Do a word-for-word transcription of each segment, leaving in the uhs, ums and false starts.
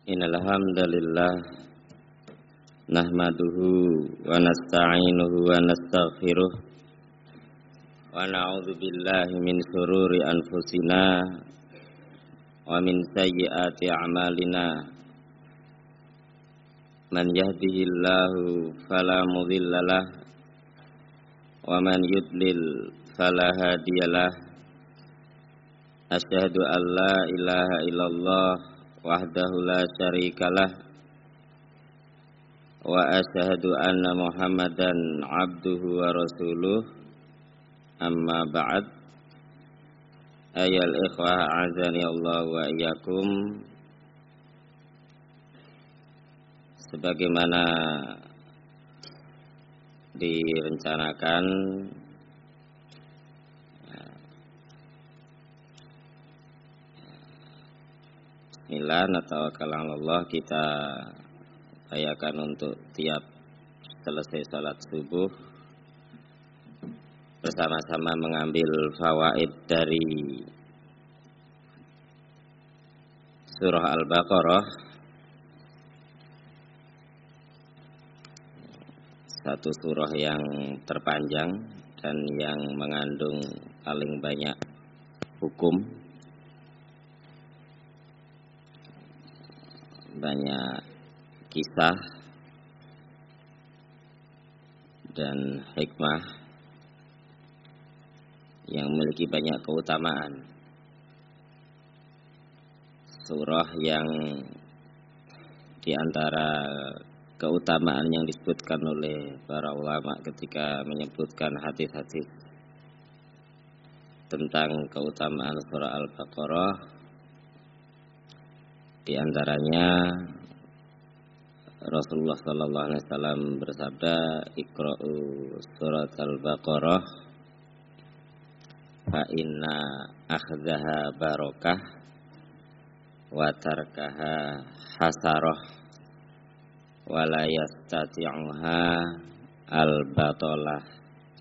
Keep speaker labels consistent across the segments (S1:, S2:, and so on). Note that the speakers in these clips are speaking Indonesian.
S1: Innal hamdalillah nahmaduhu wa nasta'inuhu wa nastaghfiruh wa na'udzu billahi min shururi anfusina wa min sayyiati a'malina. Man yahdihillahu fala mudhillalah wa man yudlil fala hadiyalah. Asyhadu an la ilaha illallah wahdahu la syarikalah wa asyhadu anna Muhammadan abduhu wa rasuluh. Amma ba'd. Ayal ikhwah azani Allah wa iyyakum. Sebagaimana direncanakan, Bismillah, natawakal 'alallah, kita upayakan untuk tiap selesai salat subuh bersama-sama mengambil fawaid dari surah Al-Baqarah, satu surah yang terpanjang dan yang mengandung paling banyak hukum, banyak kisah dan hikmah yang memiliki banyak keutamaan. Surah yang diantara keutamaan yang disebutkan oleh para ulama ketika menyebutkan hadis-hadis tentang keutamaan surah Al-Baqarah, di antaranya Rasulullah sallallahu alaihi wasallam bersabda, "Iqra'u surat Al-Baqarah fa inna akhdaha barakah wa tarkaha hasarah wa la yastati'uha al-batalah."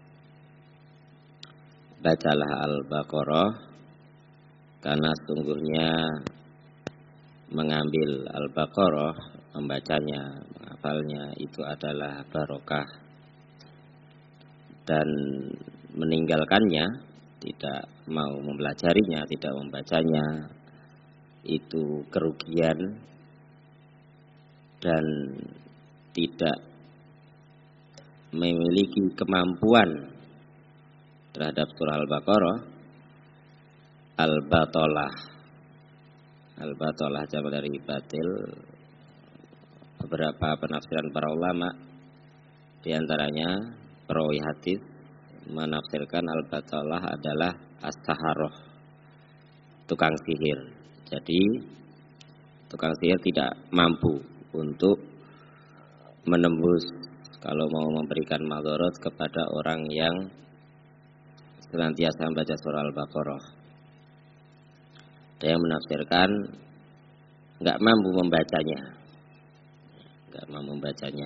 S1: Bacalah Al-Baqarah, karena sungguhnya mengambil Al-Baqarah, membacanya, menghafalnya itu adalah barokah, dan meninggalkannya, tidak mau mempelajarinya, tidak membacanya, itu kerugian dan tidak memiliki kemampuan terhadap surah Al-Baqarah. Al-batalah, Al-batalah jama dari batil. Beberapa penafsiran para ulama, di antaranya perawi hadis, menafsirkan al-batalah adalah as-saharah, tukang sihir. Jadi tukang sihir tidak mampu untuk menembus kalau mau memberikan madharat kepada orang yang senantiasa membaca surah Al-Baqarah. Ada yang menafsirkan enggak mampu membacanya, enggak mampu membacanya.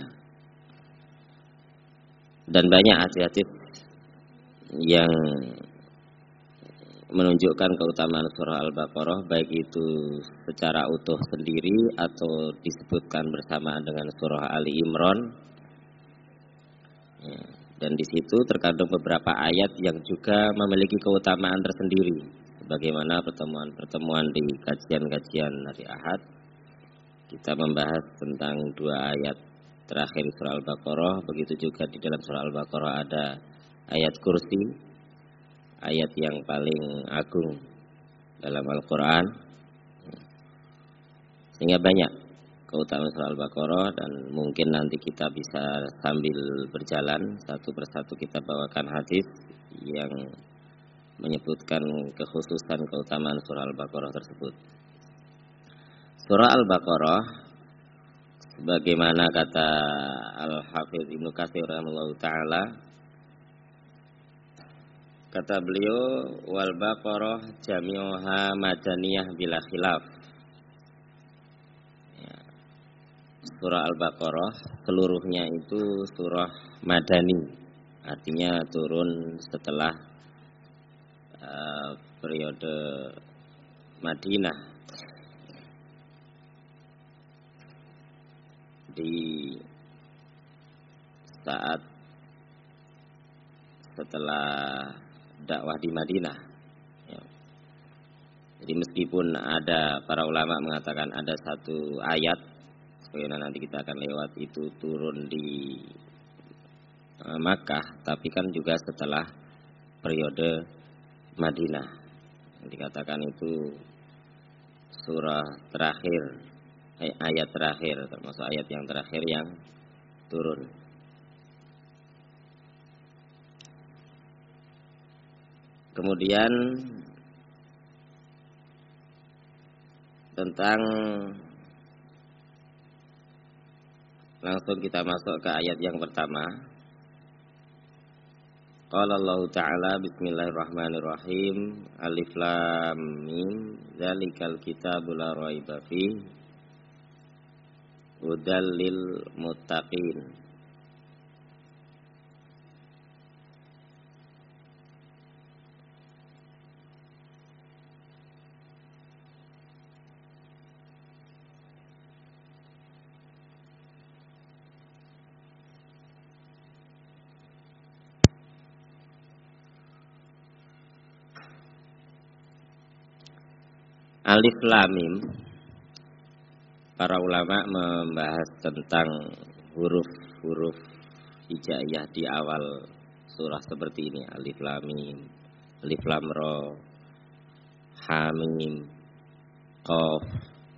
S1: Dan banyak hadis-hadis yang menunjukkan keutamaan surah Al-Baqarah, baik itu secara utuh sendiri atau disebutkan bersamaan dengan surah Ali Imran. Dan di situ terkandung beberapa ayat yang juga memiliki keutamaan tersendiri. Bagaimana pertemuan-pertemuan di kajian-kajian hari Ahad, kita membahas tentang dua ayat terakhir surah Al-Baqarah. Begitu juga di dalam surah Al-Baqarah ada ayat kursi, ayat yang paling agung dalam Al-Quran. Sehingga banyak keutamaan surah Al-Baqarah, dan mungkin nanti kita bisa sambil berjalan satu persatu kita bawakan hadis yang menyebutkan kekhususan keutamaan surah Al-Baqarah tersebut. Surah Al-Baqarah, sebagaimana kata Al-Hafidz Ibnu Katsir rahimahullahu taala, kata beliau, wal Baqarah jami'uha madaniyah bila khilaf. Ya. Surah Al-Baqarah seluruhnya itu surah madani, artinya turun setelah uh, periode Madinah. di saat setelah dakwah di Madinah. Ya. Jadi meskipun ada para ulama mengatakan ada satu ayat, sebagaimana nanti kita akan lewat, itu turun di uh, Makkah, tapi kan juga setelah periode Madinah. Yang dikatakan itu surah terakhir, ayat terakhir, termasuk ayat yang terakhir yang turun. Kemudian tentang, langsung kita masuk ke ayat yang pertama. Qala Allah Ta'ala, bismillahirrahmanirrahim, alif lam mim, dzalikal kitabu la raiba fihi, hudal lil muttaqin. Alif lam mim, para ulama membahas tentang huruf-huruf hijaiyah di awal surah seperti ini. Alif lam mim, alif lam ra, ha mim, qaf.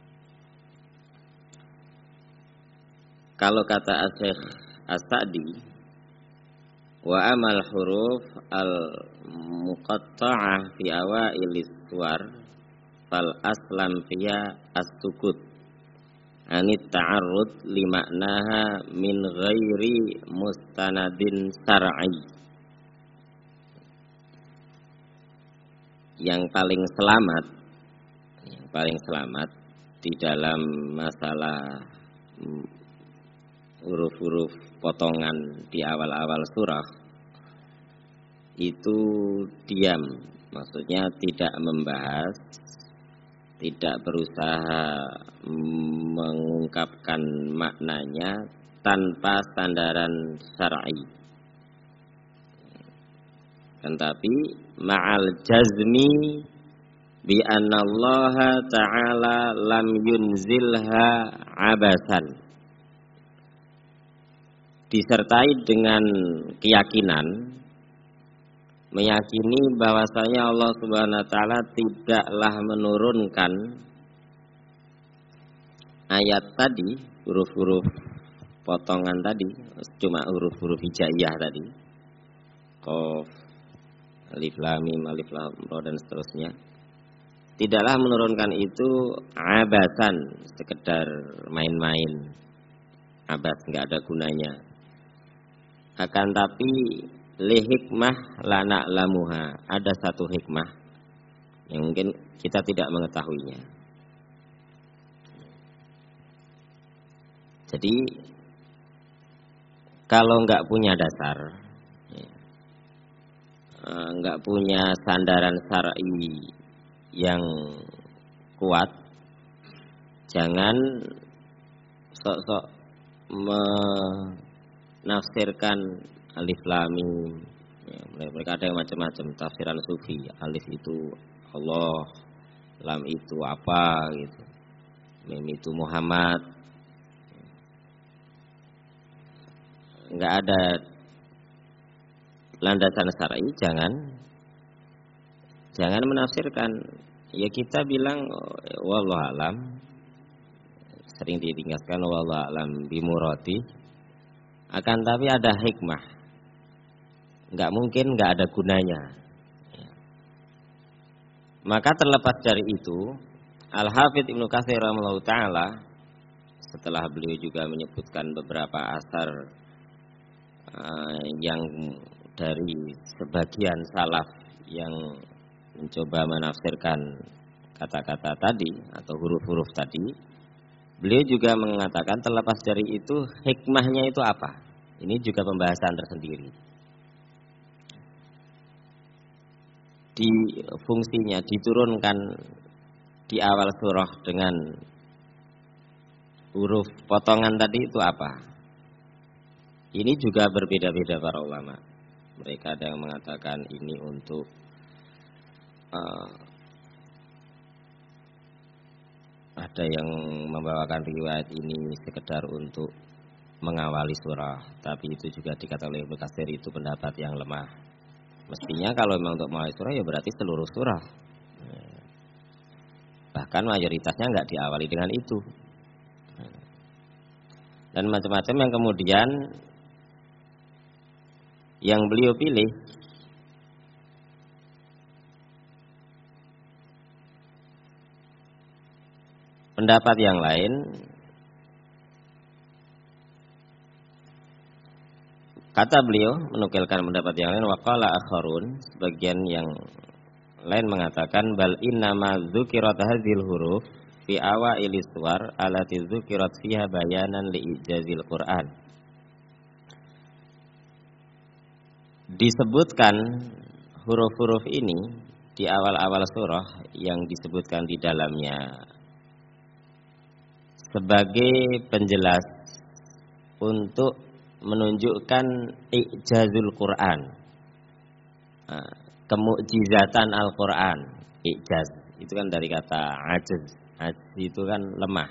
S1: Kalau kata Syekh As-Sa'di, wa amal huruf al-muqatta'ah fi awailis suwar fal aslam fiya as-sukut anit ta'arrud limaknaha min ghairi mustanadin syar'i. Yang paling selamat, yang paling selamat di dalam masalah huruf-huruf potongan di awal-awal surah itu diam, maksudnya tidak membahas, tidak berusaha mengungkapkan maknanya tanpa sandaran syar'i. Tetapi ma'al jazmi bi anna Allah Ta'ala lam yunzilha abasan, disertai dengan keyakinan, meyakini bahwasanya Allah Subhanahu wa taala tidaklah menurunkan ayat tadi, huruf-huruf potongan tadi, cuma huruf-huruf hijaiyah tadi, qaf, alif lam mim, alif lam ra dan seterusnya. Tidaklah menurunkan itu abasan, sekedar main-main, abas, enggak ada gunanya. Akan tapi li hikmah la na'lamuha, ada satu hikmah yang mungkin kita tidak mengetahuinya. Jadi kalau enggak punya dasar, enggak punya sandaran syar'i yang kuat, jangan sok-sok menafsirkan alif lam mim. Ya, mereka ada yang macam-macam tafsiran sufi. Alif itu Allah, lam itu apa gitu, mim itu Muhammad. Enggak ada landasan syar'i, jangan jangan menafsirkan. Ya kita bilang wallahu alam, sering ditingkatkan wallahu alam bimurati. Akan tapi ada hikmah, enggak mungkin enggak ada gunanya. Maka terlepas dari itu, Al-Hafidz Ibnu Katsir rahimahullahu taala, setelah beliau juga menyebutkan beberapa asar uh, yang dari sebagian salaf yang mencoba menafsirkan kata-kata tadi atau huruf-huruf tadi, beliau juga mengatakan terlepas dari itu, hikmahnya itu apa? Ini juga pembahasan tersendiri. Di fungsinya diturunkan di awal surah dengan huruf potongan tadi itu apa? Ini juga berbeda-beda para ulama. Mereka ada yang mengatakan ini untuk uh, ada yang membawakan riwayat ini sekedar untuk mengawali surah, tapi itu juga dikatakan oleh Ibnu Katsir itu pendapat yang lemah. Mestinya kalau memang untuk mengawali surah ya berarti seluruh surah. Bahkan mayoritasnya nggak diawali dengan itu. Dan macam-macam yang kemudian yang beliau pilih pendapat yang lain. Kata beliau menukilkan pendapat yang lain, waqala akharun, sebagian yang lain mengatakan bal innama dzukirat hadzil huruf fi awailis suwar allati dzukirat fiha bayanan li ijazil Qur'an. Disebutkan huruf-huruf ini di awal-awal surah yang disebutkan di dalamnya sebagai penjelas untuk menunjukkan ijazul Quran, kemukjizatan Al-Quran. Ijaz itu kan dari kata ajaz, ajaz itu kan lemah.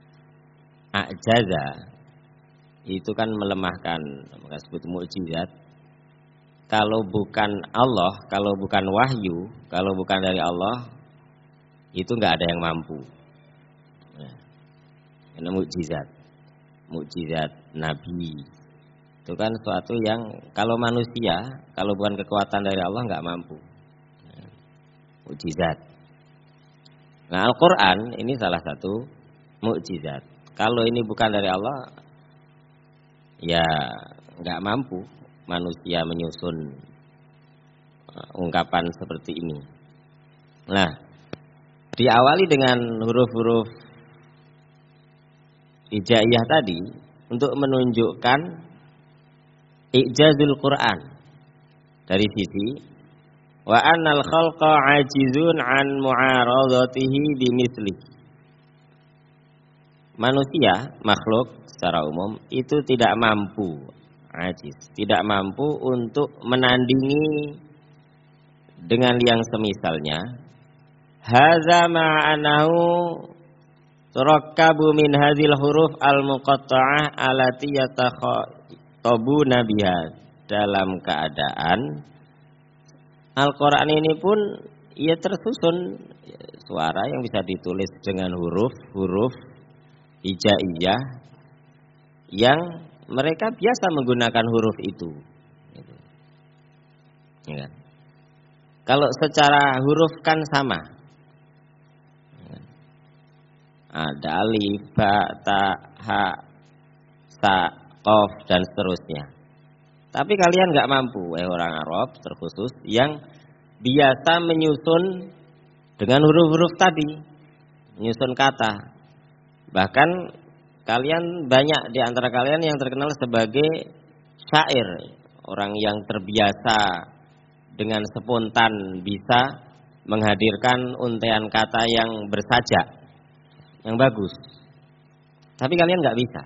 S1: Ajaza itu kan melemahkan, maka disebut mukjizat. Kalau bukan Allah, kalau bukan wahyu, kalau bukan dari Allah, itu nggak ada yang mampu. Nah, ini mukjizat, mukjizat Nabi. Itu kan suatu yang kalau manusia, kalau bukan kekuatan dari Allah nggak mampu. Nah, mukjizat. Nah, Al-Quran ini salah satu mukjizat. Kalau ini bukan dari Allah, ya nggak mampu manusia menyusun ungkapan seperti ini. Nah, diawali dengan huruf-huruf hijaiyah tadi untuk menunjukkan ijazul Quran dari sisi wa annal khalqa ajizun an mu'aradatihi bimithli. Manusia, makhluk secara umum itu tidak mampu, ajiz, tidak mampu untuk menandingi dengan yang semisalnya. Hadza ma'anahu turakkabu min hadhil huruf al-muqatta'ah allati yatakhatabuna biha. Dalam keadaan Al-Qur'an ini pun ia tersusun suara yang bisa ditulis dengan huruf-huruf hijaiyah yang mereka biasa menggunakan huruf itu. Ya kan? Kalau secara huruf kan sama. Ada alif, ba, ta, ha, sa, qaf dan seterusnya. Tapi kalian nggak mampu, eh orang Arab terkhusus yang biasa menyusun dengan huruf-huruf tadi, menyusun kata. Bahkan kalian banyak di antara kalian yang terkenal sebagai syair, orang yang terbiasa dengan spontan bisa menghadirkan untaian kata yang bersajak, yang bagus. Tapi kalian nggak bisa.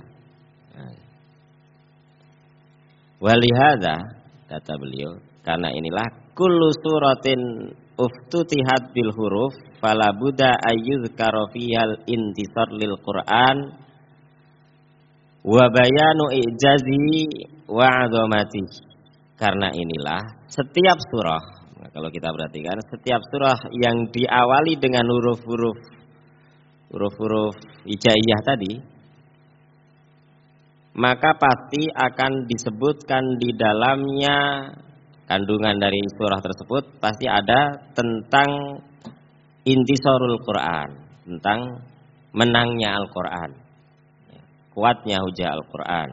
S1: Walihada, kata beliau, karena inilah kullu suratin uftutihat bil huruf fala budda ayyuzkara fihal intisar lil Qur'an wa bayanu ijazi wa 'azamati. Karena inilah setiap surah, nah kalau kita perhatikan setiap surah yang diawali dengan huruf-huruf huruf-huruf hijaiyah tadi, maka pasti akan disebutkan di dalamnya kandungan dari surah tersebut pasti ada tentang intisarul Quran, tentang menangnya Al-Quran, kuatnya hujah Al-Quran,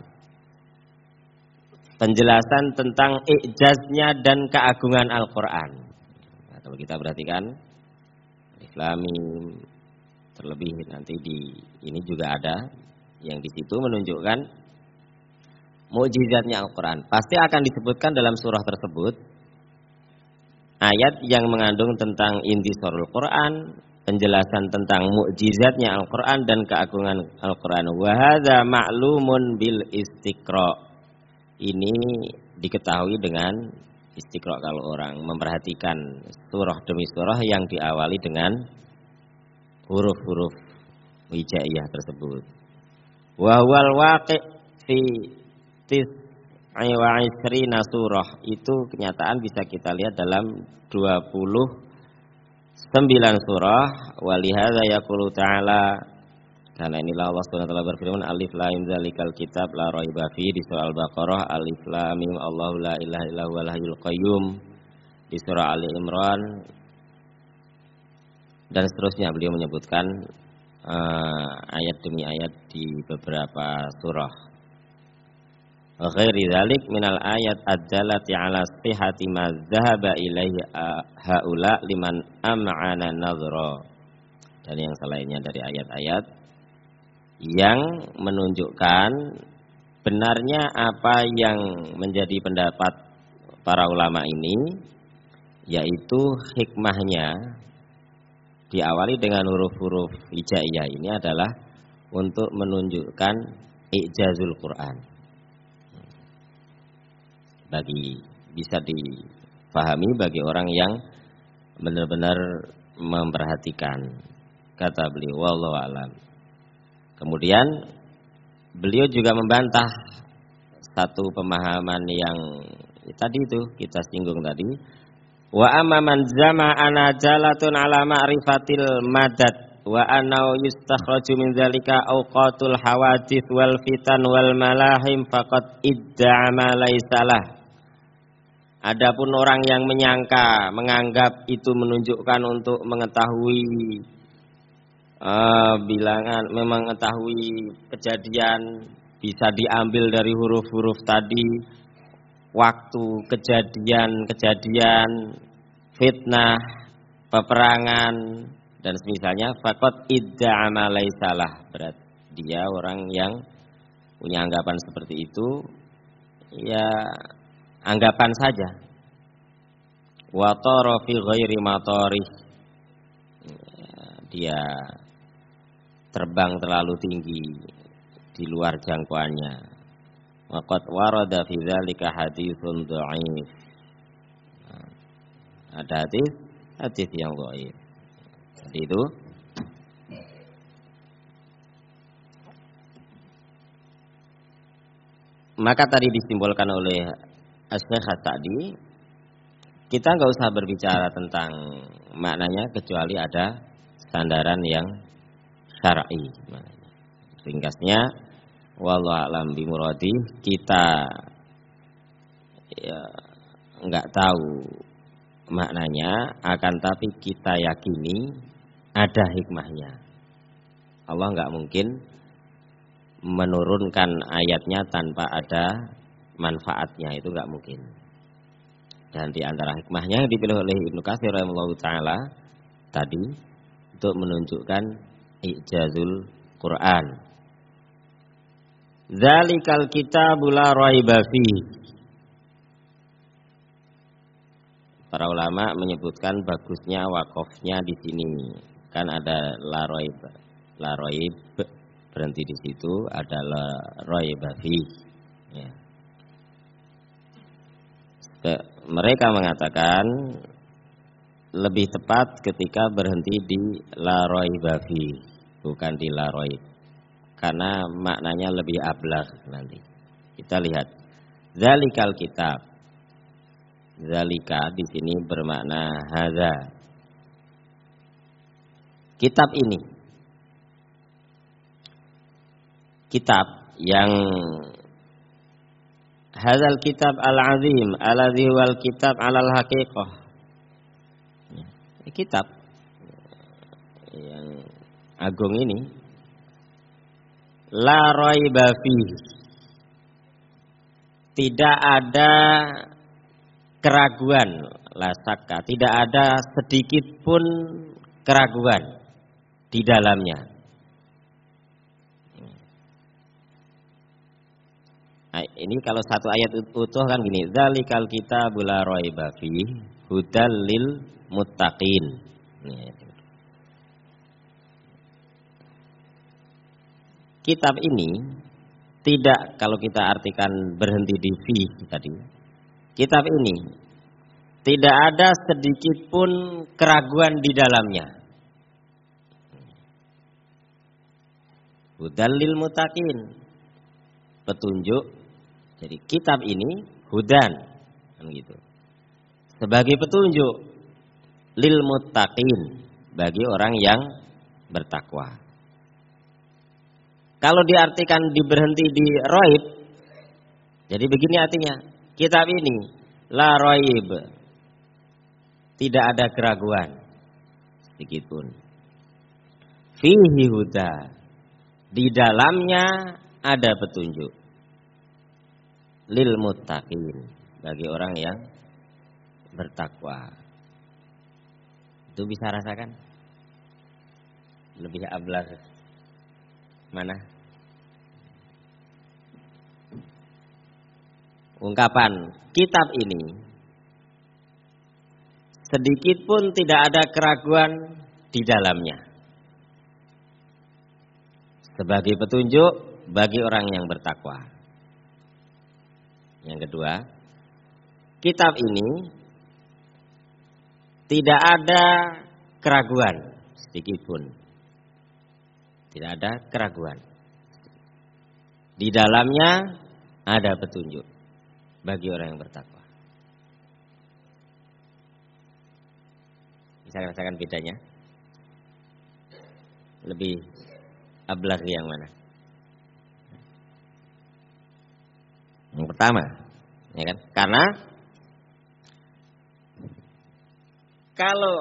S1: penjelasan tentang ijaznya dan keagungan Al-Quran. Nah, kalau kita perhatikan Islamim, terlebih nanti di ini juga ada yang di situ menunjukkan mukjizatnya Al-Quran. Pasti akan disebutkan dalam surah tersebut ayat yang mengandung tentang intisarul Quran, penjelasan tentang mukjizatnya Al-Qur'an dan keagungan Al-Qur'an. Wa hadza ma'lumun bil istiqra. Ini diketahui dengan istiqra kalau orang memperhatikan surah demi surah yang diawali dengan huruf-huruf hijaiyah tersebut. Wa huwal waqi' fi tis'i wa ishrina surah. Itu kenyataan bisa kita lihat dalam dua puluh sembilan surah. Walihadza yaqulu ta'ala, karena inilah Allah Subhanahu wa taala berfirman, alif lam dzalikal kitab la raiba fi di surah Al-Baqarah, alif lam mim Allahu la ilaha illa huwal hayyul qayyum di surah Ali Imran, dan seterusnya beliau menyebutkan uh, ayat demi ayat di beberapa surah. Wa ghairi dzalik minal ayat ad-dallati ala sihhati ma dzahaba ilaihi haula liman am'ana nadhra. Dan yang selainnya dari ayat-ayat yang menunjukkan benarnya apa yang menjadi pendapat para ulama ini, yaitu hikmahnya diawali dengan huruf-huruf hijaiyah ini adalah untuk menunjukkan i'jazul Quran. Bagi bisa difahami bagi orang yang benar-benar memperhatikan. Kata beliau, wallahu a'lam. Kemudian beliau juga membantah satu pemahaman yang tadi itu kita singgung tadi. Wa amma man zama ana jalatun ala ma'rifatil madad wa anna yustakhraju min dzalika awqatul hawadits wal fitan wal malahim faqad idda'a ma laysa lah. Adapun orang yang menyangka, menganggap itu menunjukkan untuk mengetahui Uh, bilangan, memang mengetahui kejadian bisa diambil dari huruf-huruf tadi, waktu kejadian-kejadian, fitnah, peperangan dan semisalnya, faqad idda'a ma laysa lah. Berarti dia orang yang punya anggapan seperti itu, ya anggapan saja. Wa tara fi ghairi matarih. Dia terbang terlalu tinggi di luar jangkauannya. Waqad warada fi dzalika haditsun dhaif. Ada hadis, hadis yang dhaif. Jadi itu maka tadi disimpulkan oleh Asy-Syaikh As-Sa'di, kita enggak usah berbicara tentang maknanya kecuali ada sandaran yang syar'i. Ringkasnya, wallahu a'lam bimuradi, kita ya enggak tahu maknanya, akan tapi kita yakini ada hikmahnya. Allah enggak mungkin menurunkan ayatnya tanpa ada manfaatnya, itu enggak mungkin. Dan di antara hikmahnya yang dipilih oleh Ibnu Katsir rahimahullahu taala tadi untuk menunjukkan i'jazul Quran. Dzalikal kitabul la raiba fi. Para ulama menyebutkan bagusnya wakofnya di sini. Kan ada la raib, la raib berhenti di situ, ada la raiba fi. Ya. Mereka mengatakan lebih tepat ketika berhenti di la raiba fi, bukan di la raib, karena maknanya lebih ablagh nanti. Kita lihat zalikal kitab. Zalika di sini bermakna hadza. Kitab ini, kitab yang hadzal kitab al-azim alladzi wal kitab alal haqiqah. Kitab yang agung ini la raiba fi, tidak ada keraguan, la sakka, tidak ada sedikit pun keraguan di dalamnya. Nah, ini kalau satu ayat utuh kan gini, dzalikal kitabul la raiba fi hudal lil muttaqin. kitab ini tidak, kalau kita artikan berhenti di fi tadi, kitab ini tidak ada sedikit pun keraguan di dalamnya. Hudal lil muttaqin, petunjuk. Jadi kitab ini hudan, kan gitu. Sebagai petunjuk lil muttaqin, bagi orang yang bertakwa. Kalau diartikan diberhenti di roib, jadi begini artinya, kitab ini la roib, tidak ada keraguan sedikit pun. Fihi huda, di dalamnya ada petunjuk. Lil muttaqin, bagi orang yang bertakwa. Itu bisa rasakan? Lebih ablah mana? Ungkapan kitab ini sedikit pun tidak ada keraguan di dalamnya. Sebagai petunjuk bagi orang yang bertakwa. Yang kedua, kitab ini tidak ada keraguan sedikit pun. Tidak ada keraguan. Di dalamnya ada petunjuk bagi orang yang bertakwa. Bisa rasakan bedanya? Lebih ablah yang mana? Yang pertama, ya kan? Karena kalau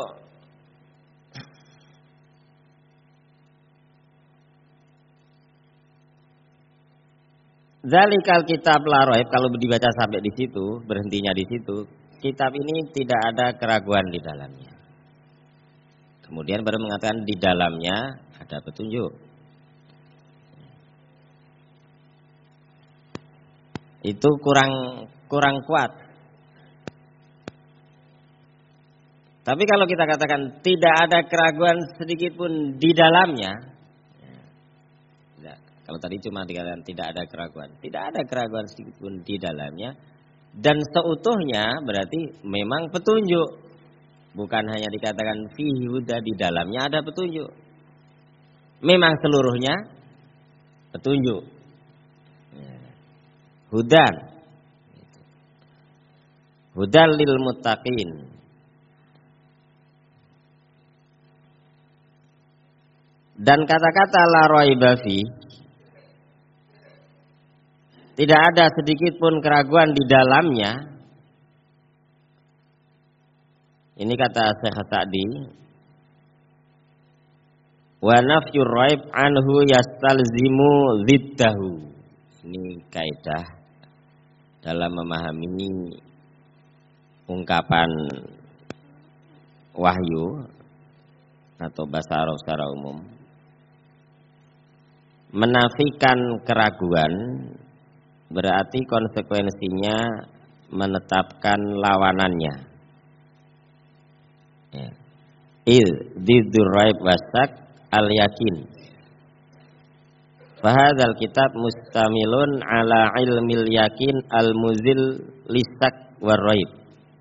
S1: zalikal kitab la raib, kalau dibaca sampai di situ, berhentinya di situ, kitab ini tidak ada keraguan di dalamnya. Kemudian baru mengatakan di dalamnya ada petunjuk. Itu kurang kurang kuat. Tapi kalau kita katakan tidak ada keraguan sedikit pun di dalamnya, ya, kalau tadi cuma dikatakan tidak ada keraguan, tidak ada keraguan sedikit pun di dalamnya, dan seutuhnya berarti memang petunjuk. Bukan hanya dikatakan fihi huda, di dalamnya ada petunjuk. Memang seluruhnya petunjuk. Hudan. Hudan lil muttaqin. Dan kata-kata la raiba fi, tidak ada sedikit pun keraguan di dalamnya. Ini kata Syekh Sa'di, wa nafyur raib anhu yastalzimu ziddahu. Ini kaidah dalam memahami ungkapan wahyu atau bahasa Arab secara umum. Menafikan keraguan berarti konsekuensinya menetapkan lawanannya. Ya. Il didur raib wasak al yakin. Fahadzal kitab mustamilun ala ilmil yakin al muzil lisak war raib.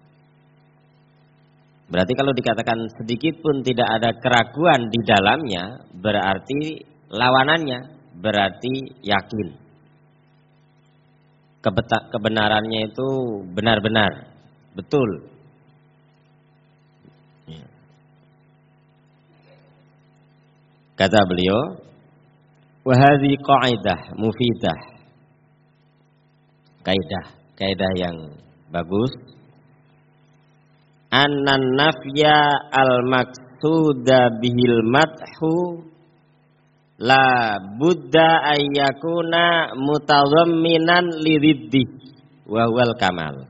S1: Berarti kalau dikatakan sedikit pun tidak ada keraguan di dalamnya, berarti lawanannya berarti yakin. Kebenarannya itu benar-benar betul. Kata beliau, wa hadhi qaidah mufidah. Kaidah, kaidah yang bagus. Annan nafya al maqsuda bihil madhu la budda ayyakuna mutadhamminan liriddi wa huwal kamal.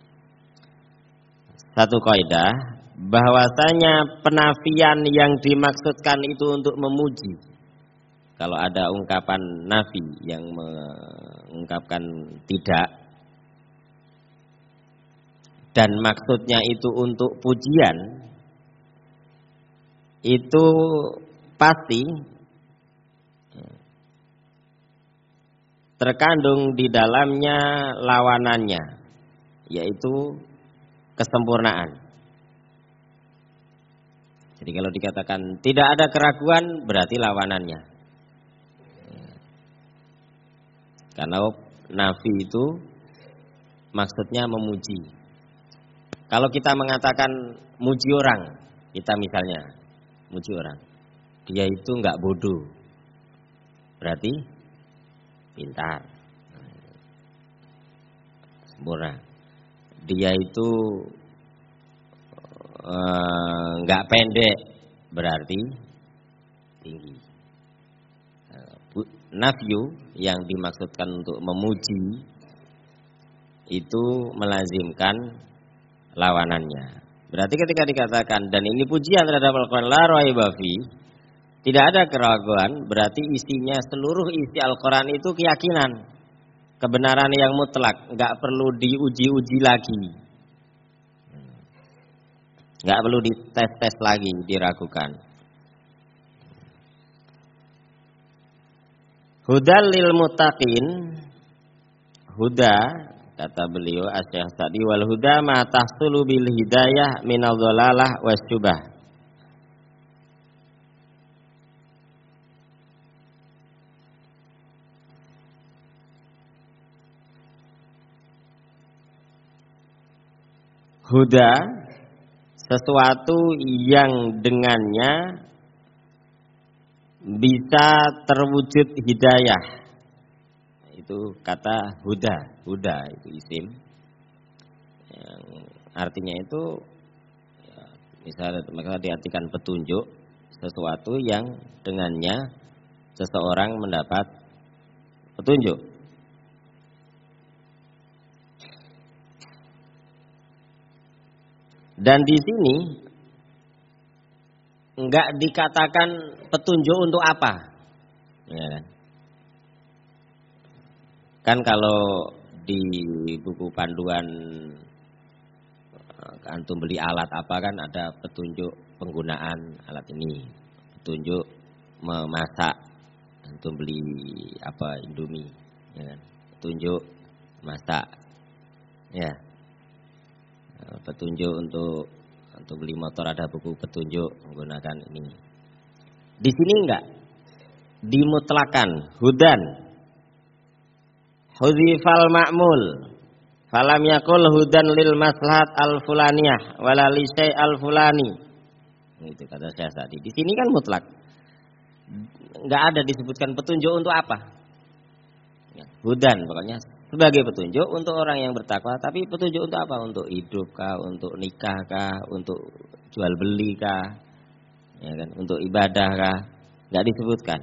S1: Satu kaidah, bahwasanya penafian yang dimaksudkan itu untuk memuji. Kalau ada ungkapan nafi yang mengungkapkan tidak, dan maksudnya itu untuk pujian, itu pasti terkandung di dalamnya lawanannya, yaitu kesempurnaan. Jadi kalau dikatakan tidak ada keraguan, berarti lawanannya. Karena nafi itu maksudnya memuji. Kalau kita mengatakan muji orang, kita misalnya muji orang, dia itu enggak bodoh, berarti pintar, sempurna. Dia itu enggak uh, pendek, berarti tinggi. Nafyu yang dimaksudkan untuk memuji itu melazimkan lawanannya. Berarti ketika dikatakan dan ini pujian terhadap Al-Quran la raiba fi, tidak ada keraguan, berarti isinya seluruh isi Al-Quran itu keyakinan, kebenaran yang mutlak, nggak perlu diuji-uji lagi, nggak perlu dites-tes lagi, diragukan. Hudal lil muttaqin, huda kata beliau Asy-Syaikh Sa'di, wal huda ma tahsulu bil hidayah minadh dhalalah wasyubah. Huda sesuatu yang dengannya bisa terwujud hidayah. Itu kata huda. Huda itu isim yang artinya itu ya, misalnya maka diartikan petunjuk, sesuatu yang dengannya seseorang mendapat petunjuk. Dan di sini enggak dikatakan petunjuk untuk apa, ya kan? Kan kalau di buku panduan antum beli alat apa kan ada petunjuk penggunaan alat ini, petunjuk memasak, antum beli apa Indomie, ya kan? Petunjuk masak, ya. Petunjuk untuk untuk beli motor ada buku petunjuk menggunakan ini. Di sini enggak dimutlakan hudan. Hudzifal ma'mul. Falam yakul hudan lil maslahat al fulaniyah wala li syai' al fulani. Itu kata Syekh Sa'di. Di sini kan mutlak. Enggak ada disebutkan petunjuk untuk apa. Ya, hudan pokoknya sebagai petunjuk untuk orang yang bertakwa, tapi petunjuk untuk apa? Untuk hidup kah, untuk nikah kah, untuk jual beli kah, ya kan? Untuk ibadah kah? Enggak disebutkan.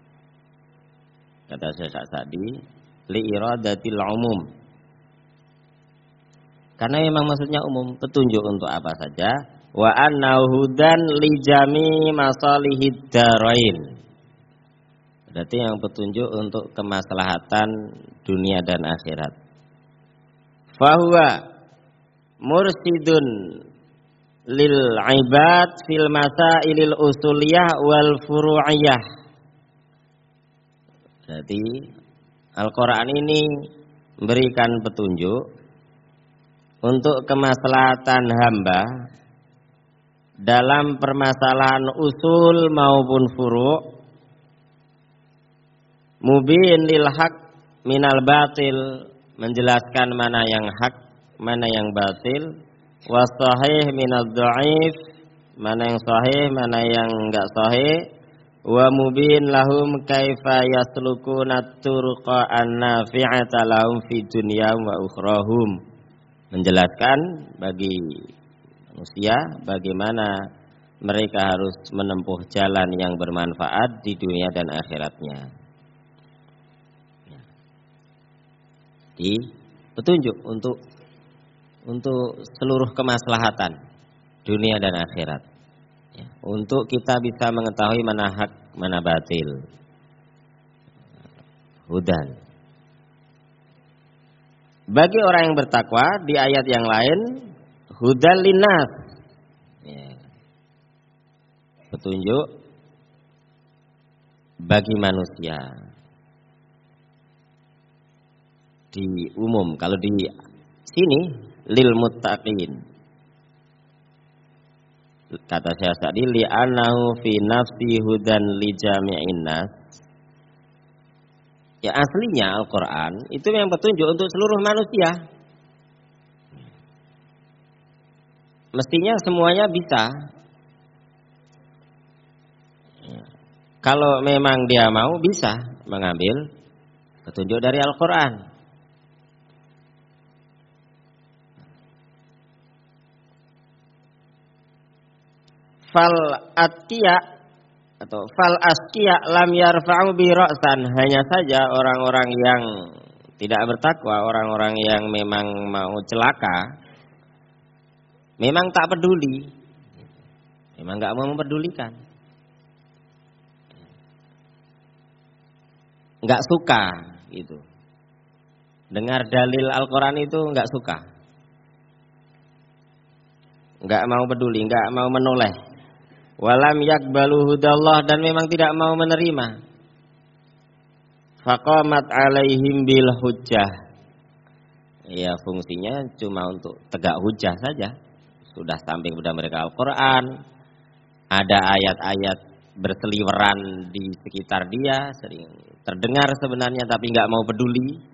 S1: Kata Syekh Sa'di, li iradatil umum. Karena memang maksudnya umum, petunjuk untuk apa saja. Wa annahu hudan li jami masalihid darain. Berarti yang petunjuk untuk kemaslahatan dunia dan akhirat. Fahuwa mursidun lil ibad fil masailil usuliyah wal furu'iyah. Berarti Al-Quran ini memberikan petunjuk untuk kemaslahatan hamba dalam permasalahan usul maupun furu', mubin lil haq minal batil, menjelaskan mana yang hak, mana yang batil, was sahih minadh dhaif, mana yang sahih, mana yang enggak sahih, wa mubin lahum kaifa yaslukuna turqa an-nafi'ata lahum fi dunya wa ukhrahum, menjelaskan bagi manusia bagaimana mereka harus menempuh jalan yang bermanfaat di dunia dan akhiratnya. Di petunjuk untuk untuk seluruh kemaslahatan dunia dan akhirat, ya, untuk kita bisa mengetahui mana hak mana batil. Hudan bagi orang yang bertakwa, di ayat yang lain hudan linnas, ya, petunjuk bagi manusia. di umum. Kalau di sini lil muttaqin. Kata Syekh Sa'di li annahu fi nafsi hudan li jami'in nas. Ya aslinya Al-Qur'an itu yang petunjuk untuk seluruh manusia. Mestinya semuanya bisa. Kalau memang dia mau bisa mengambil petunjuk dari Al-Qur'an. Fal atqiya atau fal asqiya lam yarfa'u bi ra'san, hanya saja orang-orang yang tidak bertakwa, orang-orang yang memang mau celaka, memang tak peduli, memang enggak mau mempedulikan, enggak suka gitu. Dengar dalil Al-Qur'an itu enggak suka, enggak mau peduli, enggak mau menoleh. Walam yakbalu hudallah, dan memang tidak mau menerima. Faqamat alaihim bil hujjah. Ya fungsinya cuma untuk tegak hujjah saja. Sudah sampai kepada mereka Al-Qur'an, ada ayat-ayat berseliweran di sekitar dia, sering terdengar sebenarnya tapi enggak mau peduli.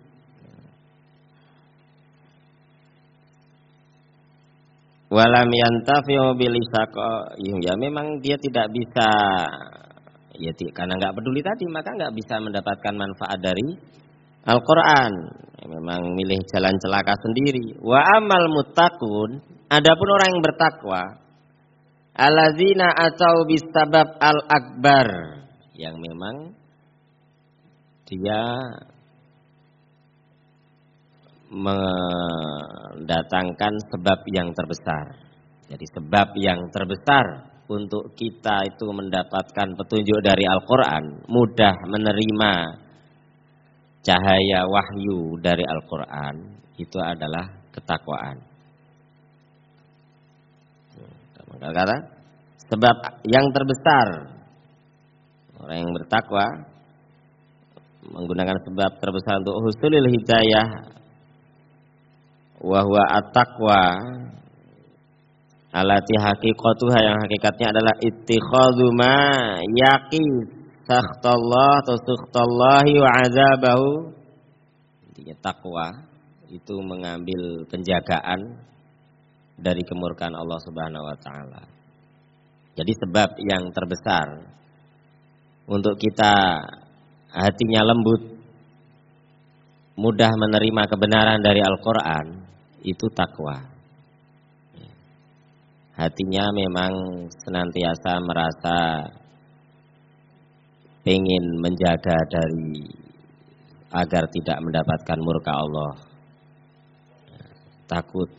S1: Walam yantafi'u bil isaqa, ya memang dia tidak bisa, ya karena enggak peduli tadi, maka enggak bisa mendapatkan manfaat dari Al-Qur'an. Ya, memang milih jalan celaka sendiri. Wa amal muttaqun, adapun orang yang bertakwa, allazina atau bisabab al-akbar, yang memang dia mendatangkan sebab yang terbesar. Jadi sebab yang terbesar untuk kita itu mendapatkan petunjuk dari Al-Qur'an, mudah menerima cahaya wahyu dari Al-Qur'an, itu adalah ketakwaan. Kata sebab yang terbesar, orang yang bertakwa menggunakan sebab terbesar untuk husulil hidayah, wa huwa at-taqwa alati haqiqatuha, yang hakikatnya adalah ittikhadhu ma yaqi sakhtallah atau sukhtallahi wa azabahu. Intinya takwa itu mengambil penjagaan dari kemurkaan Allah Subhanahu wa taala. Jadi sebab yang terbesar untuk kita hatinya lembut, mudah menerima kebenaran dari Al-Qur'an, itu takwa. Hatinya memang senantiasa merasa pengen menjaga dari agar tidak mendapatkan murka Allah, takut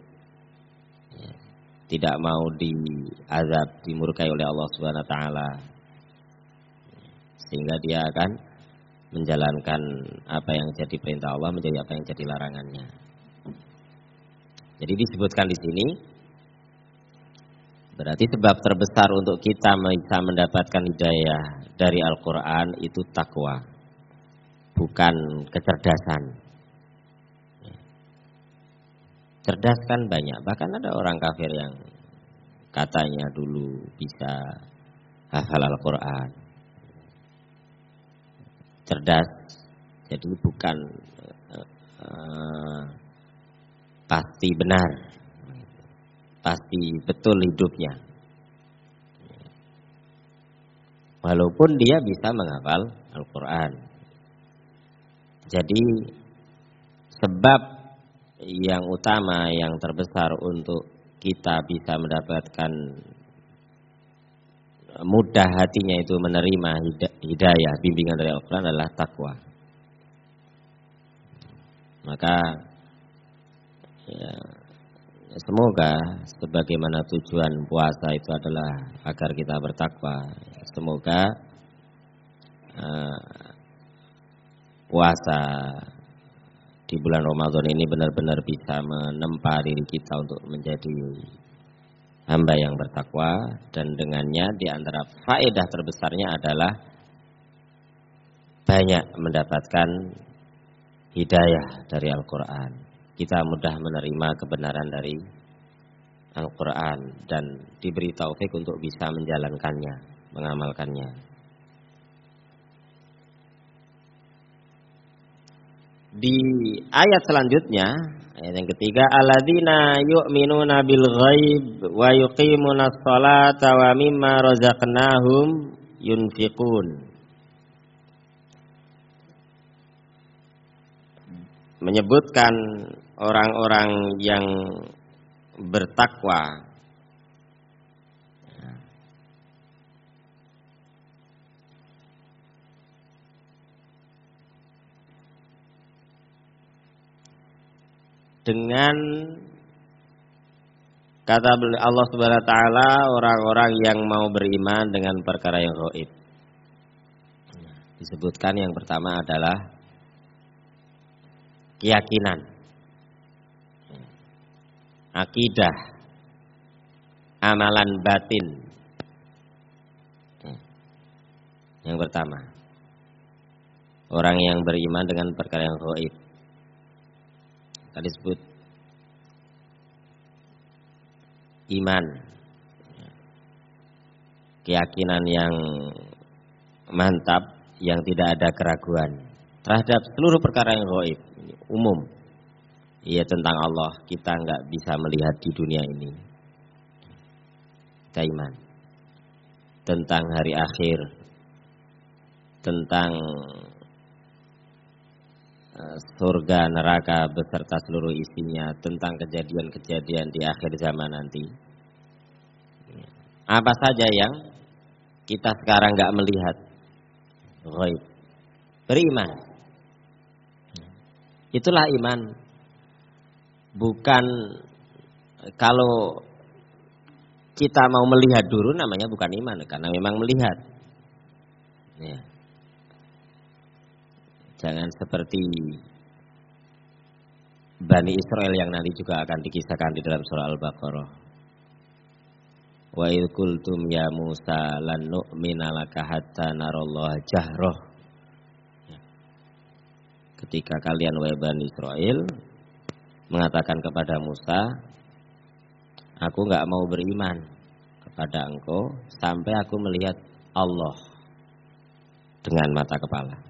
S1: tidak mau diazab, dimurkai oleh Allah Subhanahu wa taala, sehingga dia akan menjalankan apa yang jadi perintah Allah, menjadi apa yang jadi larangannya. Jadi disebutkan di sini, berarti sebab terbesar untuk kita bisa mendapatkan hidayah dari Al-Qur'an itu takwa, bukan kecerdasan. Cerdas kan banyak, bahkan ada orang kafir yang katanya dulu bisa hafal Al-Qur'an. Cerdas, jadi bukan uh, pasti benar, pasti betul hidupnya. Walaupun dia bisa menghafal Al-Qur'an. Jadi sebab yang utama, yang terbesar untuk kita bisa mendapatkan mudah hatinya itu menerima hidayah, bimbingan dari Al-Qur'an adalah takwa. Maka ya, semoga sebagaimana tujuan puasa itu adalah agar kita bertakwa, semoga uh, puasa di bulan Ramadan ini benar-benar bisa menempa diri kita untuk menjadi hamba yang bertakwa, dan dengannya di antara faedah terbesarnya adalah banyak mendapatkan hidayah dari Al-Quran. Kita mudah menerima kebenaran dari Al-Quran dan diberi taufik untuk bisa menjalankannya, mengamalkannya. Di ayat selanjutnya, ayat yang ketiga, alladzina yu'minuna bil ghaib wa yuqimunas sholata wa mimma razaqnahum yunfiqun. Menyebutkan orang-orang yang bertakwa dengan kata Allah Subhanahu wa taala, orang-orang yang mau beriman dengan perkara yang gaib. Disebutkan yang pertama adalah keyakinan, akidah, amalan batin. Yang pertama, orang yang beriman dengan perkara yang gaib. Tadi disebut iman, keyakinan yang mantap, yang tidak ada keraguan terhadap seluruh perkara yang gaib, umum. Iya, tentang Allah kita nggak bisa melihat di dunia ini. Kita iman tentang hari akhir, tentang surga, neraka beserta seluruh isinya, tentang kejadian-kejadian di akhir zaman nanti. Apa saja yang kita sekarang nggak melihat, ghaib, beriman. Itulah iman. Bukan kalau kita mau melihat dulu namanya bukan iman, karena memang melihat. Ya. Jangan seperti Bani Israel yang nanti juga akan dikisahkan di dalam surah Al-Baqarah. Wa idh qultum ya Musa lan nu'mina laka hatta narallaha jahrah. Ketika kalian wahai Bani Israel mengatakan kepada Musa, aku enggak mau beriman kepada engkau sampai aku melihat Allah dengan mata kepala.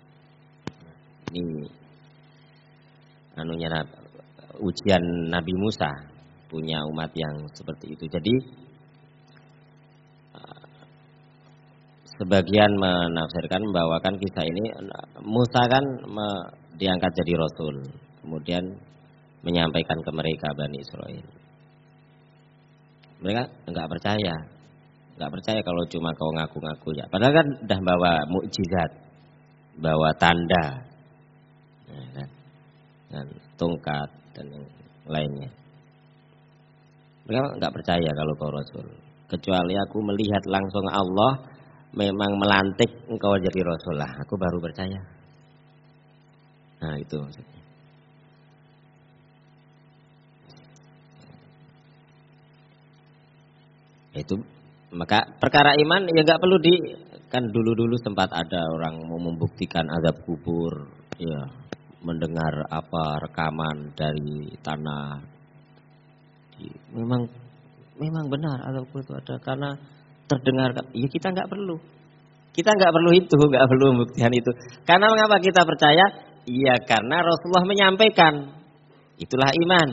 S1: Ini anunya ujian Nabi Musa punya umat yang seperti itu. Jadi sebagian menafsirkan, membawakan kisah ini, Musa kan me, diangkat jadi Rasul, kemudian menyampaikan ke mereka Bani Israel. Mereka enggak percaya, enggak percaya kalau cuma kau ngaku-ngaku ya. Padahal kan udah bawa mukjizat, bawa tanda, ya kan? Dan tongkat dan yang lainnya. Mereka enggak percaya kalau kau Rasul, kecuali aku melihat langsung Allah memang melantik engkau jadi Rasul lah, aku baru percaya. Nah itu maksudnya. Itu maka perkara iman ya nggak perlu di, kan dulu-dulu sempat ada orang mau membuktikan azab kubur, ya mendengar apa rekaman dari tanah. Memang memang benar azab kubur itu ada karena terdengar. Ya kita nggak perlu, kita nggak perlu itu, nggak perlu pembuktian itu. Karena mengapa kita percaya? Iya karena Rasulullah menyampaikan. Itulah iman.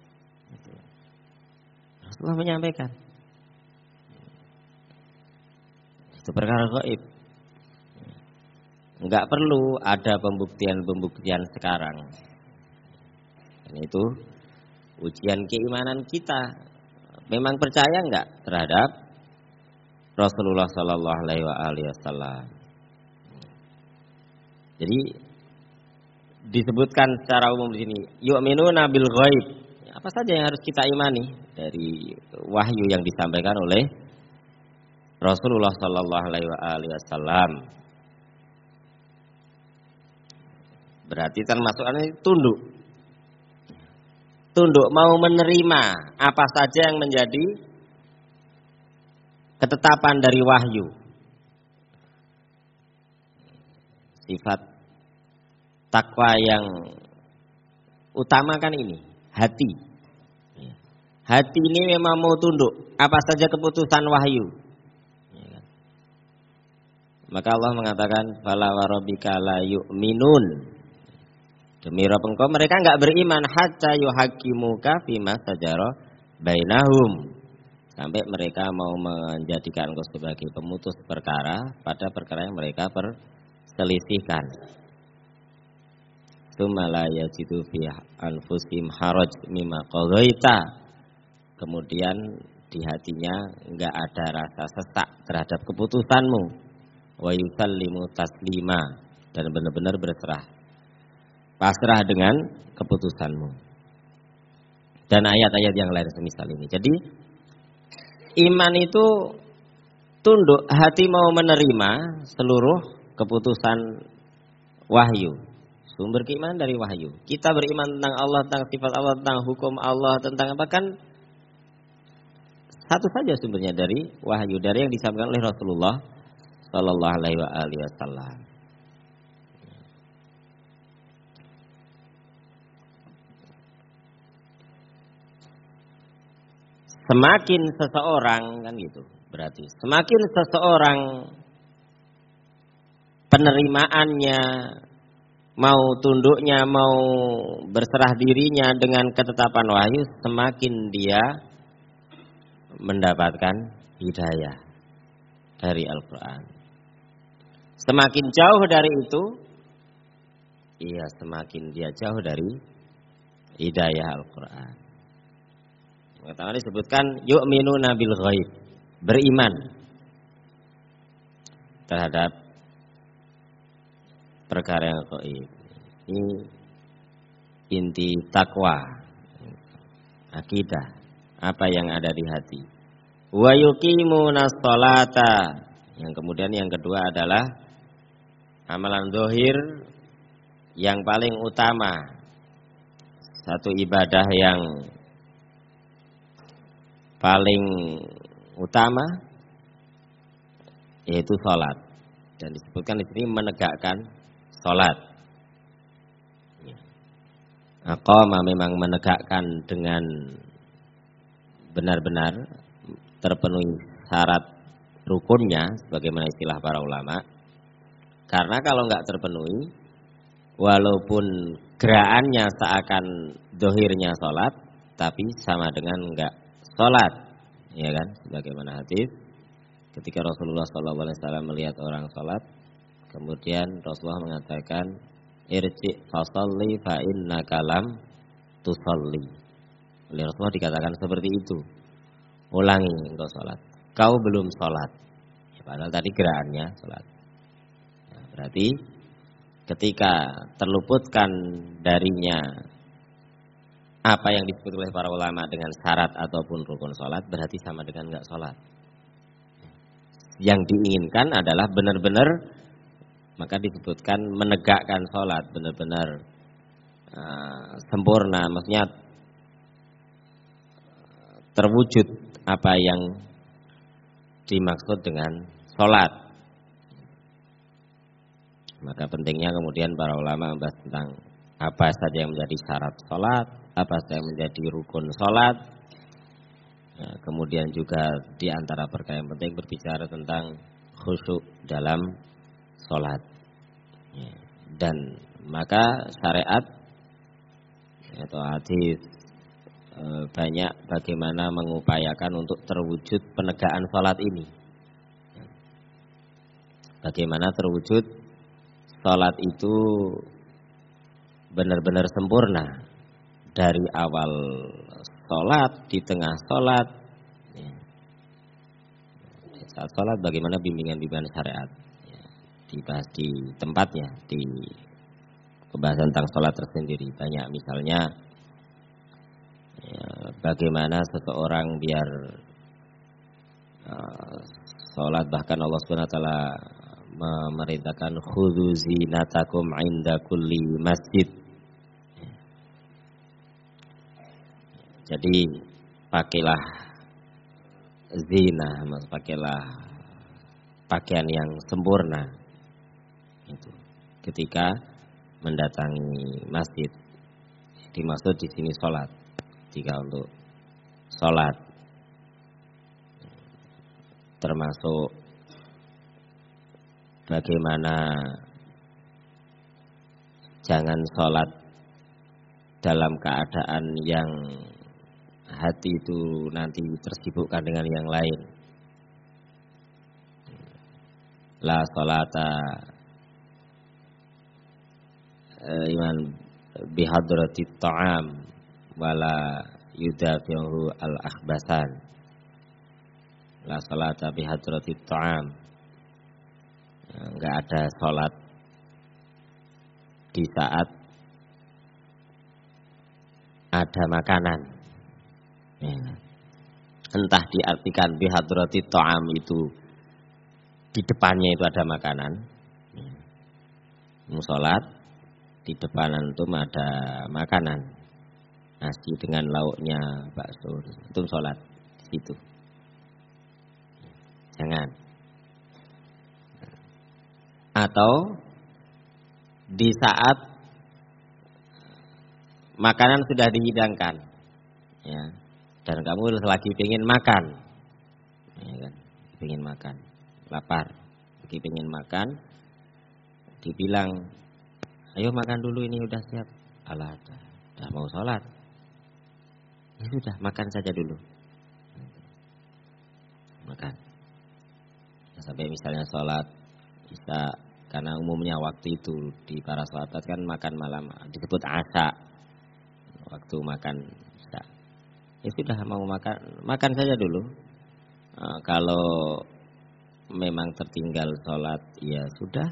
S1: Rasulullah menyampaikan. Itu perkara gaib. Enggak perlu ada pembuktian-pembuktian sekarang. Dan itu ujian keimanan kita. Memang percaya enggak terhadap Rasulullah Sallallahu Alaihi Wasallam. Jadi disebutkan secara umum di sini, yu'minuna bil ghaib. Apa saja yang harus kita imani dari wahyu yang disampaikan oleh Rasulullah Sallallahu Alaihi Wasallam. Berarti termasuk ini tunduk, tunduk mau menerima apa saja yang menjadi ketetapan dari wahyu. Sifat takwa yang utama kan ini, hati. Hati ini memang mau tunduk apa saja keputusan wahyu. Maka Allah mengatakan fala warabbika la yu'minun. Demi Rabb engkau mereka enggak beriman hatta yuhakimuka fima sajara bainahum. Sampai mereka mau menjadikan engkau sebagai pemutus perkara pada perkara yang mereka perselisihkan. Tsumma la yajidu fi anfusihim haraj mimma qadaita. Kemudian di hatinya enggak ada rasa sesak terhadap keputusanmu. Wa yusallimu taslima, dan benar-benar berserah pasrah dengan keputusanmu. Dan ayat-ayat yang lain semisal ini. Jadi iman itu tunduk, hati mau menerima seluruh keputusan wahyu. Sumber keimanan dari wahyu. Kita beriman tentang Allah, tentang sifat Allah, tentang hukum Allah, tentang apa kan satu saja sumbernya dari wahyu, dari yang disampaikan oleh Rasulullah sallallahu alaihi wasallam. Semakin seseorang kan gitu, berarti semakin seseorang penerimaannya, mau tunduknya, mau berserah dirinya dengan ketetapan wahyu, semakin dia mendapatkan hidayah dari Al-Quran. Semakin jauh dari itu, iya semakin dia jauh dari hidayah Al-Quran. Pertama disebutkan yu'minuna bil ghaib, beriman terhadap perkara yang ghaib. Ini inti takwa, akidah, apa yang ada di hati. Wa yuqimuna sholata, yang kemudian yang kedua adalah amalan zahir yang paling utama, satu ibadah yang paling utama yaitu sholat, dan disebutkan di sini menegakkan sholat. Aqama memang menegakkan dengan benar-benar terpenuhi syarat rukunnya, sebagaimana istilah para ulama. Karena kalau nggak terpenuhi, walaupun gerakannya seakan dohirnya sholat, tapi sama dengan nggak sholat, ya kan? Sebagaimana hadis, ketika Rasulullah shallallahu alaihi wasallam melihat orang sholat, kemudian Rasulullah mengatakan, irji fasalli fa innaka lam tusalli. Oleh Rasulullah dikatakan seperti itu, ulangi engkau sholat, kau belum sholat. Ya, padahal tadi gerakannya sholat. Nah, berarti ketika terluputkan darinya apa yang disebut oleh para ulama dengan syarat ataupun rukun sholat, berarti sama dengan enggak sholat. Yang diinginkan adalah benar-benar, maka disebutkan menegakkan sholat, benar-benar uh, sempurna, maksudnya terwujud apa yang dimaksud dengan sholat. Maka pentingnya kemudian para ulama membahas tentang apa saja yang menjadi syarat sholat, apa saja yang menjadi rukun sholat. Ya, kemudian juga di antara perkara yang penting berbicara tentang khusyuk dalam sholat. Ya, dan maka syariat atau hadis e, banyak bagaimana mengupayakan untuk terwujud penegakan sholat ini. Ya, bagaimana terwujud sholat itu benar-benar sempurna, dari awal sholat, di tengah sholat, ya. Saat sholat bagaimana bimbingan-bimbingan syariat, ya, dibahas di tempatnya, di pembahasan tentang sholat tersendiri. Banyak misalnya, ya, bagaimana seseorang biar uh, sholat, bahkan Allah subhanahu wa taala memerintahkan khudzu zinatakum inda kulli masjid. Jadi pakailah zina, mas pakailah pakaian yang sempurna. Itu ketika mendatangi masjid. Dimaksud di sini sholat. Jika untuk sholat termasuk bagaimana jangan sholat dalam keadaan yang hati itu nanti tersibukkan dengan yang lain. La sholata iman bihadratit ta'am wala yudafi'uhu al-akhbasan. La sholata bihadratit ta'am. Enggak ada sholat di saat ada makanan. Ya. Entah diartikan bihadratit ta'am itu di depannya itu ada makanan. Ya. Musolat di depan antum ada makanan, nasi dengan lauknya bakso, antum sholat di situ. Jangan. Atau di saat makanan sudah dihidangkan, ya, dan kamu lagi pengen makan, ya kan, pengen makan, lapar, lagi pengen makan, dibilang, ayo makan dulu ini udah siap. Alah, dah, dah mau sholat. Ya sudah, makan saja dulu. Makan. Ya, sampai misalnya sholat bisa, karena umumnya waktu itu di para sahabat kan makan malam disebut asya. Waktu makan isya. Ya sudah mau makan, makan saja dulu. Nah, kalau memang tertinggal sholat, ya sudah.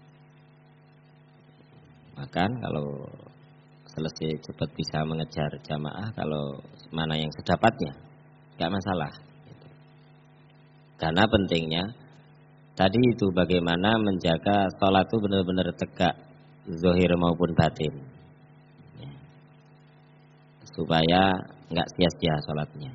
S1: Makan, kalau selesai cepat bisa mengejar jamaah, kalau mana yang sedapatnya, gak masalah. Karena pentingnya tadi itu bagaimana menjaga sholat itu benar-benar tegak, zahir maupun batin, ya. Supaya nggak sia-sia sholatnya.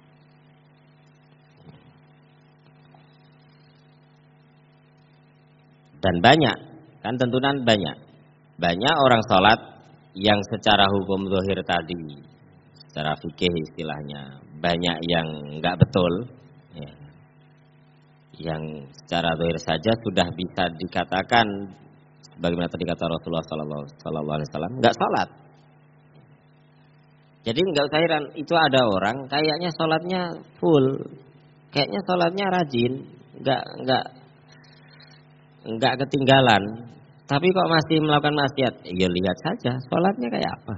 S1: Dan banyak, kan tentunan banyak. Banyak orang sholat yang secara hukum zahir tadi, secara fikih istilahnya, banyak yang nggak betul, ya. Yang secara zahir saja sudah bisa dikatakan bagaimana tadi kata Rasulullah Sallallahu Alaihi Wasallam, nggak sholat. Jadi nggak usah heran, itu ada orang kayaknya sholatnya full, kayaknya sholatnya rajin, nggak nggak nggak ketinggalan, tapi kok masih melakukan maksiat. Ya lihat saja sholatnya kayak apa.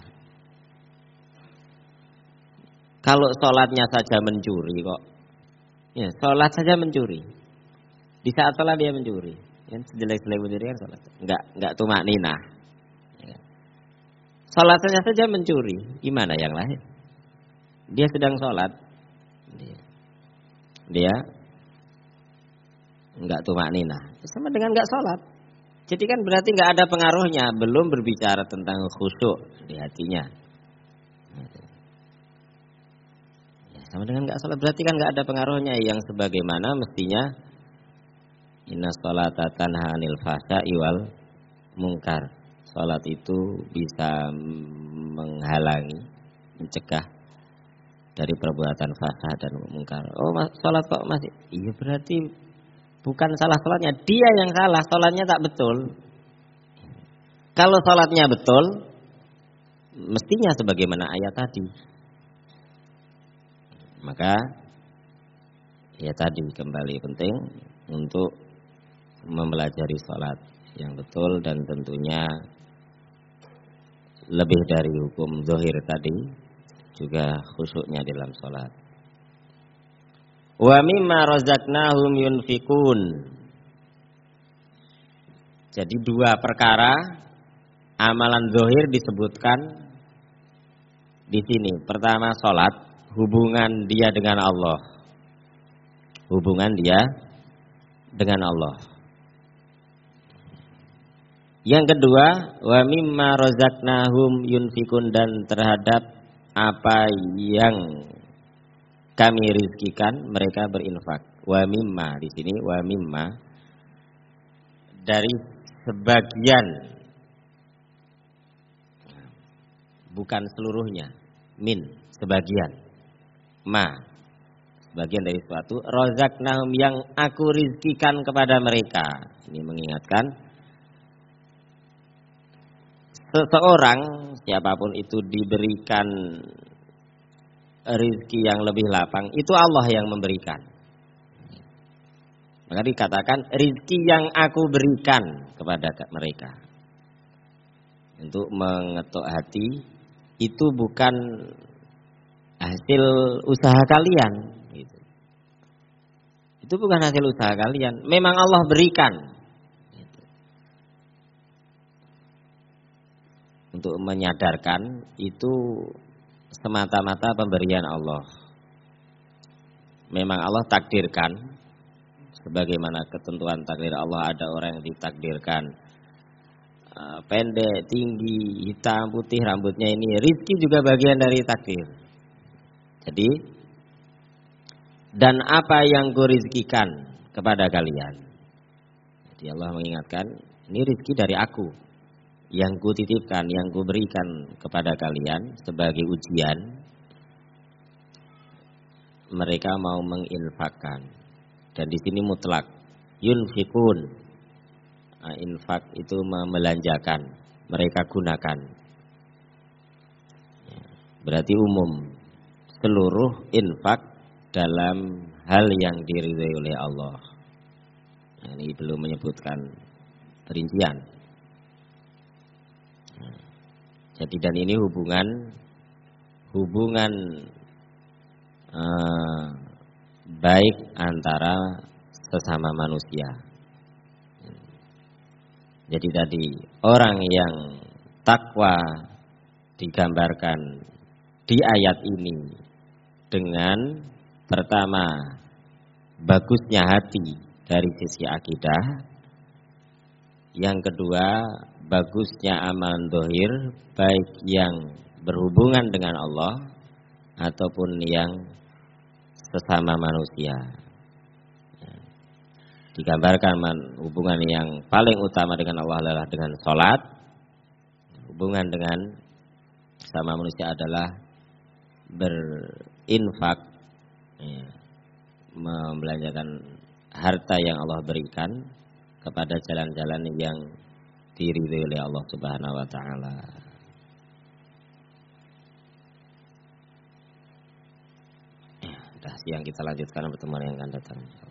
S1: Kalau sholatnya saja mencuri kok, ya sholat saja mencuri. Di saat sholat dia mencuri, ya, sejelek-jelek mencuri kan sholat, nggak nggak tumak ninah. Ya. Sholatnya saja mencuri, gimana yang lain? Dia sedang sholat, dia, dia nggak tumak ninah, sama dengan nggak sholat. Jadi kan berarti nggak ada pengaruhnya, belum berbicara tentang khusyuk di hatinya. Ya, sama dengan nggak sholat, berarti kan nggak ada pengaruhnya, yang sebagaimana mestinya. Inna sholata tanha anil fahsya'i wal munkar. Salat itu bisa menghalangi, mencegah dari perbuatan fahsyah dan munkar. Oh, salat kok masih? Iya, berarti bukan salah salatnya, dia yang salah, salatnya tak betul. Kalau salatnya betul, mestinya sebagaimana ayat tadi. Maka ya tadi kembali penting untuk mempelajari sholat yang betul, dan tentunya lebih dari hukum zahir tadi juga khusyuknya dalam sholat. Wa mimma razaqnahum yunfikun. Jadi dua perkara amalan zahir disebutkan di sini. Pertama sholat, hubungan dia dengan Allah, hubungan dia dengan Allah. Yang kedua, wa mimma razaqnahum yunfikun, dan terhadap apa yang kami rizkikan mereka berinfak. Wa mimma di sini, wa mimma dari sebagian bukan seluruhnya. Min, sebagian. Ma, sebagian dari suatu. Rozaknahum, yang aku rizkikan kepada mereka. Ini mengingatkan seseorang, siapapun itu, diberikan rizki yang lebih lapang, itu Allah yang memberikan. Maka dikatakan rizki yang aku berikan kepada mereka. Untuk mengetuk hati, itu bukan hasil usaha kalian. Gitu. Itu bukan hasil usaha kalian. Memang Allah berikan. Gitu. Untuk menyadarkan itu semata-mata pemberian Allah. Memang Allah takdirkan, sebagaimana ketentuan takdir Allah, ada orang yang ditakdirkan uh, pendek, tinggi, hitam, putih rambutnya ini. Rizki juga bagian dari takdir. Jadi, dan apa yang kurizkikan kepada kalian. Jadi Allah mengingatkan, ini rizki dari aku, yang kutitipkan, yang kuberikan kepada kalian sebagai ujian. Mereka mau menginfakkan, dan di sini mutlak yunfikun. Nah, infak itu mebelanjakan, mereka gunakan. Berarti umum, seluruh infak dalam hal yang diridhai oleh Allah. Nah, ini belum menyebutkan perincian. Jadi dan ini hubungan hubungan eh, baik antara sesama manusia. Jadi tadi orang yang takwa digambarkan di ayat ini dengan pertama bagusnya hati dari sisi akidah, yang kedua bagusnya amalan dohir, baik yang berhubungan dengan Allah ataupun yang sesama manusia. Digambarkan hubungan yang paling utama dengan Allah adalah dengan sholat. Hubungan dengan sesama manusia adalah berinfak, ya, membelanjakan harta yang Allah berikan kepada jalan-jalan yang diridhai oleh Allah Subhanahu wa taala. Ya, dah siang kita lanjutkan pertemuan yang akan datang.